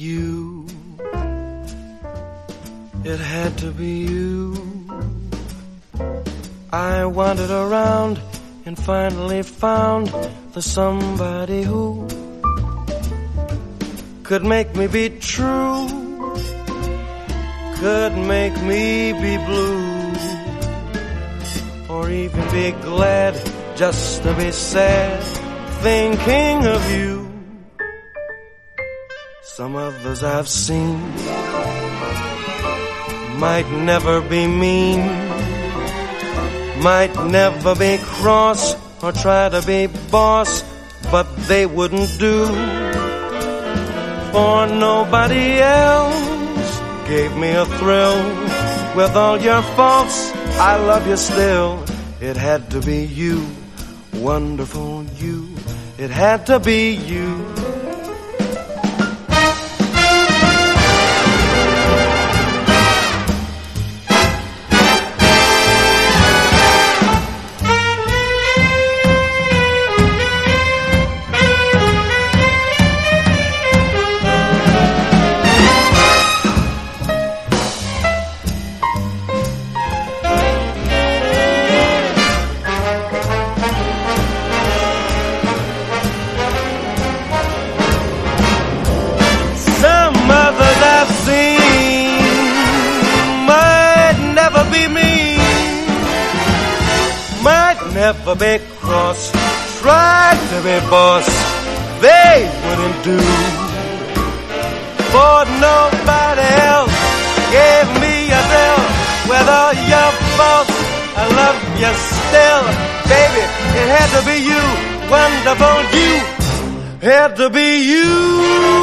you. It had to be you. I wandered around and finally found the somebody who could make me be true, could make me be blue, or even be glad just to be sad thinking of you. Some others I've seen might never be mean, might never be cross or try to be boss, but they wouldn't do. For nobody else gave me a thrill. With all your faults, I love you still. It had to be you, wonderful you. It had to be you. Never be cross, tried to be boss, they wouldn't do. For nobody else gave me a thrill. With all your faults, I love you still. Baby, it had to be you, wonderful you. Had to be you.